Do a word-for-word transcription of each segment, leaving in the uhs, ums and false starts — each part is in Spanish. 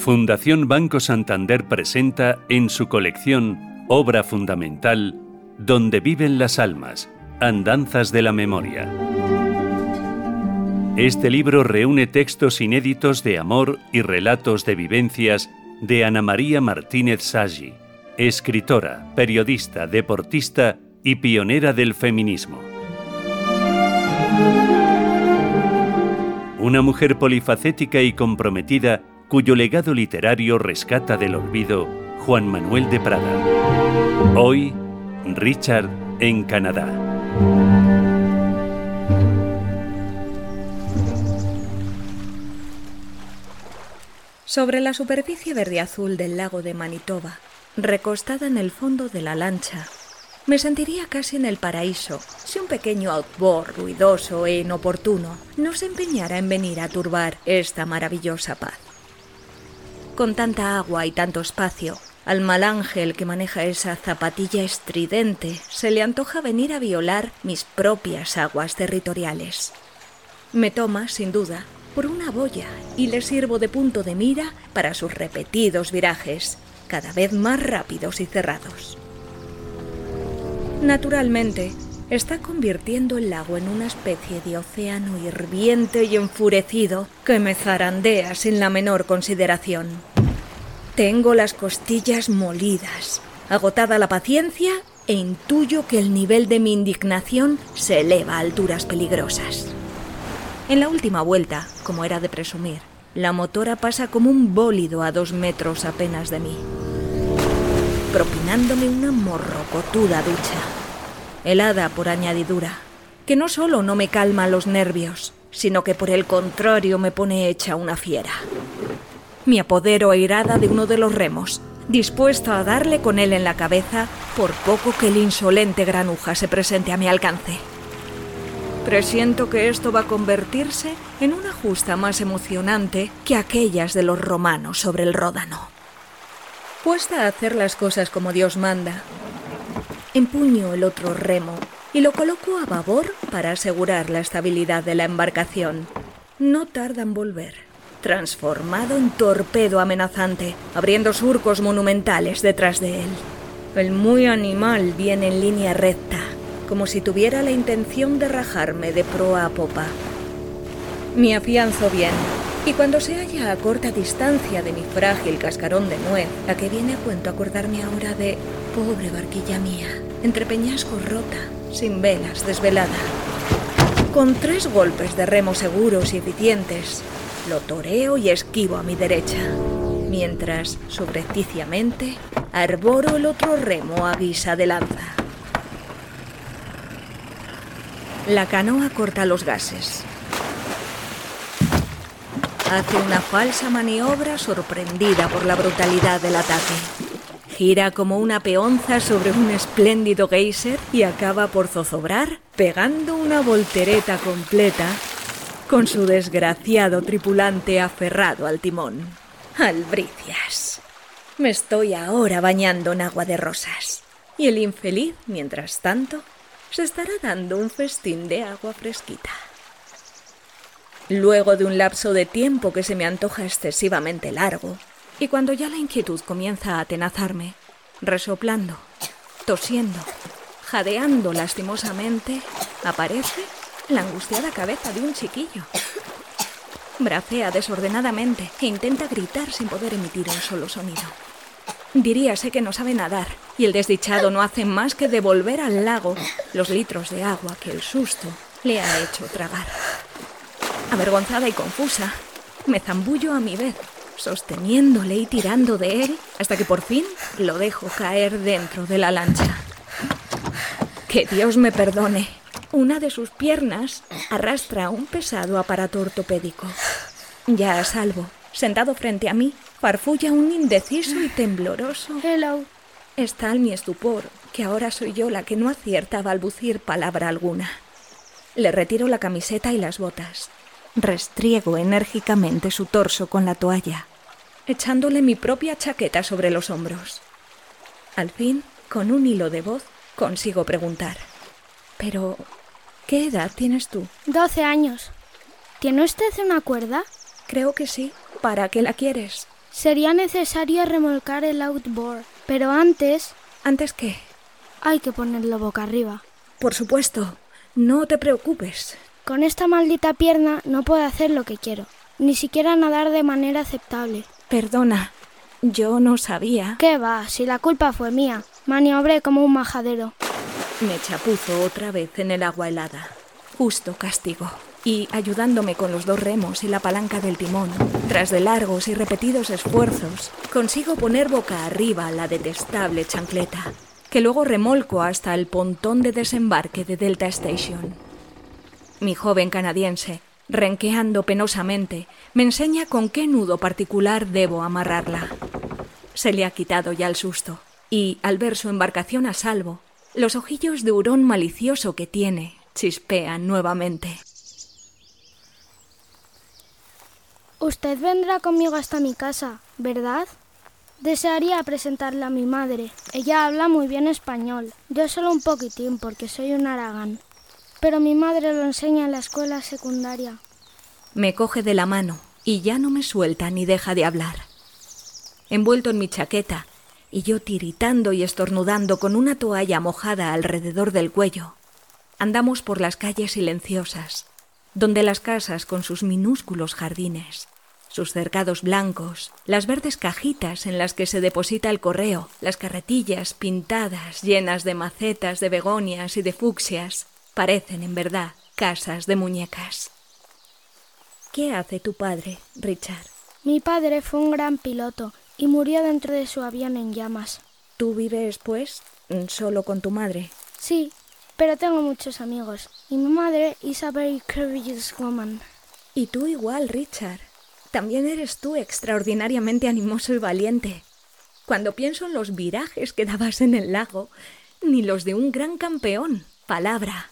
Fundación Banco Santander presenta en su colección Obra Fundamental, Donde viven las almas, Andanzas de la memoria. Este libro reúne textos inéditos de amor y relatos de vivencias de Ana María Martínez Sagi, escritora, periodista, deportista y pionera del feminismo. Una mujer polifacética y comprometida cuyo legado literario rescata del olvido Juan Manuel de Prada. Hoy, Richard en Canadá. Sobre la superficie verde-azul del lago de Manitoba, recostada en el fondo de la lancha, me sentiría casi en el paraíso si un pequeño outboard ruidoso e inoportuno no se empeñara en venir a turbar esta maravillosa paz. Con tanta agua y tanto espacio, al mal ángel que maneja esa zapatilla estridente se le antoja venir a violar mis propias aguas territoriales. Me toma, sin duda, por una boya y le sirvo de punto de mira para sus repetidos virajes, cada vez más rápidos y cerrados. Naturalmente, está convirtiendo el lago en una especie de océano hirviente y enfurecido que me zarandea sin la menor consideración. Tengo las costillas molidas, agotada la paciencia e intuyo que el nivel de mi indignación se eleva a alturas peligrosas. En la última vuelta, como era de presumir, la motora pasa como un bólido a dos metros apenas de mí, propinándome una morrocotuda ducha, helada por añadidura, que no solo no me calma los nervios, sino que por el contrario me pone hecha una fiera. Me apodero airada de uno de los remos, dispuesto a darle con él en la cabeza por poco que el insolente granuja se presente a mi alcance. Presiento que esto va a convertirse en una justa más emocionante que aquellas de los romanos sobre el Ródano. Puesta a hacer las cosas como Dios manda, empuño el otro remo y lo coloco a babor para asegurar la estabilidad de la embarcación. No tarda en volver, transformado en torpedo amenazante, abriendo surcos monumentales detrás de él. El muy animal viene en línea recta, como si tuviera la intención de rajarme de proa a popa. Me afianzo bien, y cuando se halla a corta distancia de mi frágil cascarón de nuez, a que viene a cuento acordarme ahora de pobre barquilla mía, entre peñascos rota, sin velas, desvelada. Con tres golpes de remo seguros y eficientes, lo toreo y esquivo a mi derecha, mientras, subrepticiamente, arboro el otro remo a guisa de lanza. La canoa corta los gases. Hace una falsa maniobra sorprendida por la brutalidad del ataque. Gira como una peonza sobre un espléndido geyser y acaba por zozobrar, pegando una voltereta completa con su desgraciado tripulante aferrado al timón. ¡Albricias! Me estoy ahora bañando en agua de rosas. Y el infeliz, mientras tanto, se estará dando un festín de agua fresquita. Luego de un lapso de tiempo que se me antoja excesivamente largo, y cuando ya la inquietud comienza a atenazarme, resoplando, tosiendo, jadeando lastimosamente, aparece la angustiada cabeza de un chiquillo. Bracea desordenadamente e intenta gritar sin poder emitir un solo sonido. Diríase que no sabe nadar, y el desdichado no hace más que devolver al lago los litros de agua que el susto le ha hecho tragar. Avergonzada y confusa, me zambullo a mi vez, sosteniéndole y tirando de él, hasta que por fin lo dejo caer dentro de la lancha. Que Dios me perdone, una de sus piernas arrastra un pesado aparato ortopédico. Ya a salvo, sentado frente a mí, farfulla un indeciso y tembloroso Hello. Es tal mi estupor que ahora soy yo la que no acierta a balbucir palabra alguna. Le retiro la camiseta y las botas. Restriego enérgicamente su torso con la toalla, echándole mi propia chaqueta sobre los hombros. Al fin, con un hilo de voz, consigo preguntar. Pero, ¿qué edad tienes tú? Doce años. ¿Tiene usted una cuerda? Creo que sí. ¿Para qué la quieres? Sería necesario remolcar el outboard, pero antes... ¿Antes qué? Hay que ponerlo boca arriba. Por supuesto, no te preocupes. Con esta maldita pierna no puedo hacer lo que quiero, ni siquiera nadar de manera aceptable. Perdona, yo no sabía. ¿Qué va? Si la culpa fue mía. Maniobré como un majadero. Me chapuzo otra vez en el agua helada. Justo castigo. Y ayudándome con los dos remos y la palanca del timón, tras de largos y repetidos esfuerzos, consigo poner boca arriba la detestable chancleta, que luego remolco hasta el pontón de desembarque de Delta Station. Mi joven canadiense, renqueando penosamente, me enseña con qué nudo particular debo amarrarla. Se le ha quitado ya el susto, y al ver su embarcación a salvo, los ojillos de hurón malicioso que tiene chispean nuevamente. Usted vendrá conmigo hasta mi casa, ¿verdad? Desearía presentarle a mi madre. Ella habla muy bien español. Yo solo un poquitín porque soy un aragán. Pero mi madre lo enseña en la escuela secundaria. Me coge de la mano y ya no me suelta ni deja de hablar. Envuelto en mi chaqueta y yo tiritando y estornudando con una toalla mojada alrededor del cuello, andamos por las calles silenciosas, donde las casas con sus minúsculos jardines, sus cercados blancos, las verdes cajitas en las que se deposita el correo, las carretillas pintadas llenas de macetas de begonias y de fucsias, parecen en verdad casas de muñecas. ¿Qué hace tu padre, Richard? Mi padre fue un gran piloto y murió dentro de su avión en llamas. ¿Tú vives, pues, solo con tu madre? Sí, pero tengo muchos amigos y mi madre is a very courageous woman. Y tú igual, Richard. También eres tú extraordinariamente animoso y valiente. Cuando pienso en los virajes que dabas en el lago, ni los de un gran campeón, palabra.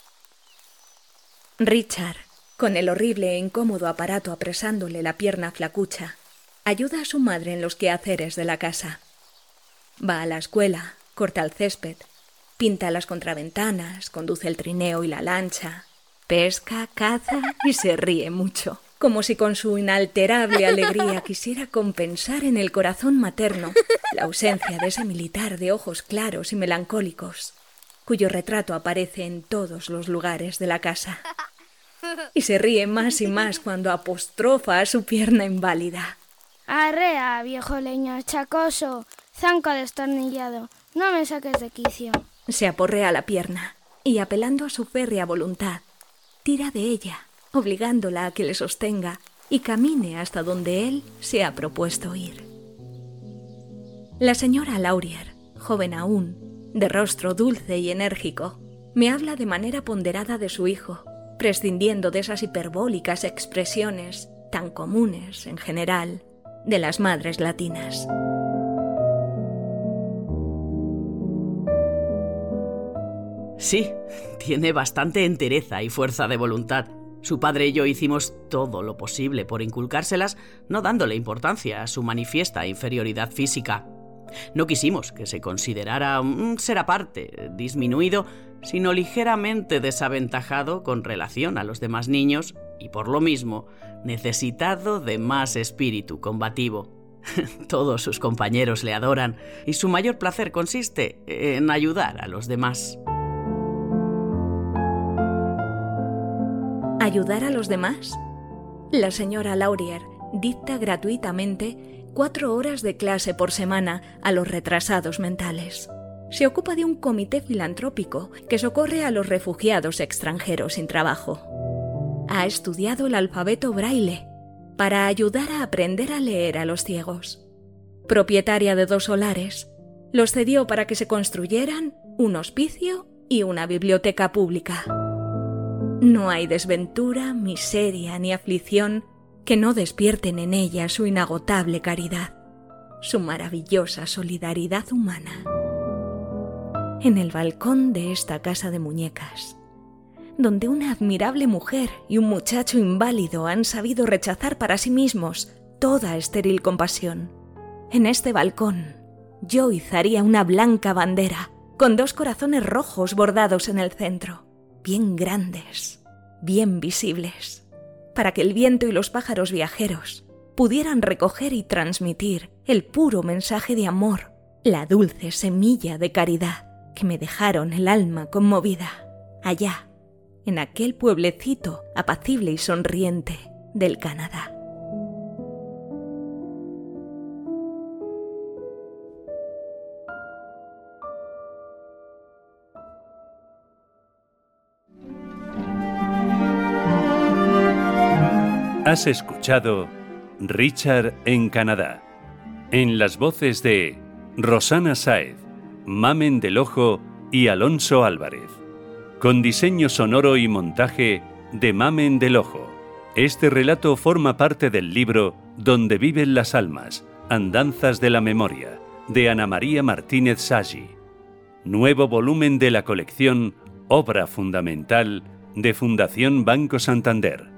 Richard, con el horrible e incómodo aparato apresándole la pierna flacucha, ayuda a su madre en los quehaceres de la casa. Va a la escuela, corta el césped, pinta las contraventanas, conduce el trineo y la lancha, pesca, caza y se ríe mucho, como si con su inalterable alegría quisiera compensar en el corazón materno la ausencia de ese militar de ojos claros y melancólicos, cuyo retrato aparece en todos los lugares de la casa. Y se ríe más y más cuando apostrofa a su pierna inválida. Arrea, viejo leño chacoso, zanco destornillado, no me saques de quicio. Se aporrea la pierna y, apelando a su férrea voluntad, tira de ella, obligándola a que le sostenga y camine hasta donde él se ha propuesto ir. La señora Laurier, joven aún, de rostro dulce y enérgico, me habla de manera ponderada de su hijo, prescindiendo de esas hiperbólicas expresiones tan comunes, en general, de las madres latinas. Sí, tiene bastante entereza y fuerza de voluntad. Su padre y yo hicimos todo lo posible por inculcárselas, no dándole importancia a su manifiesta inferioridad física. No quisimos que se considerara un ser aparte, disminuido, sino ligeramente desaventajado con relación a los demás niños y, por lo mismo, necesitado de más espíritu combativo. Todos sus compañeros le adoran y su mayor placer consiste en ayudar a los demás. ¿Ayudar a los demás? La señora Laurier dicta gratuitamente cuatro horas de clase por semana a los retrasados mentales. Se ocupa de un comité filantrópico que socorre a los refugiados extranjeros sin trabajo. Ha estudiado el alfabeto braille para ayudar a aprender a leer a los ciegos. Propietaria de dos solares, los cedió para que se construyeran un hospicio y una biblioteca pública. No hay desventura, miseria ni aflicción que no despierten en ella su inagotable caridad, su maravillosa solidaridad humana. En el balcón de esta casa de muñecas, donde una admirable mujer y un muchacho inválido han sabido rechazar para sí mismos toda estéril compasión, en este balcón yo izaría una blanca bandera con dos corazones rojos bordados en el centro, bien grandes, bien visibles, para que el viento y los pájaros viajeros, pudieran recoger y transmitir el puro mensaje de amor, la dulce semilla de caridad que me dejaron el alma conmovida, allá, en aquel pueblecito apacible y sonriente del Canadá. Has escuchado Richard en Canadá, en las voces de Rosana Sáez, Mamen del Ojo y Alonso Álvarez, con diseño sonoro y montaje de Mamen del Ojo. Este relato forma parte del libro Donde viven las almas, Andanzas de la memoria, de Ana María Martínez Sagi, nuevo volumen de la colección Obra Fundamental de Fundación Banco Santander.